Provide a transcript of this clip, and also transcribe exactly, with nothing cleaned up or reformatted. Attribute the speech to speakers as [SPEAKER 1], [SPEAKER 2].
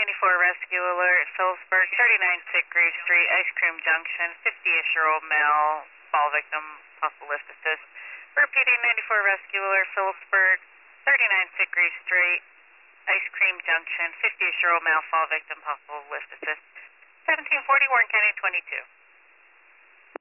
[SPEAKER 1] ninety-four rescue alert, Phillipsburg, thirty-nine Sick Grave Street, Ice Cream Junction, fifty-ish-year-old male, fall victim, possible lift assist. Repeating, ninety-four rescue alert, Phillipsburg, thirty-nine Sick Grave Street, Ice Cream Junction, fifty-ish-year-old male, fall victim, possible lift assist. seventeen forty, Warren County twenty-two.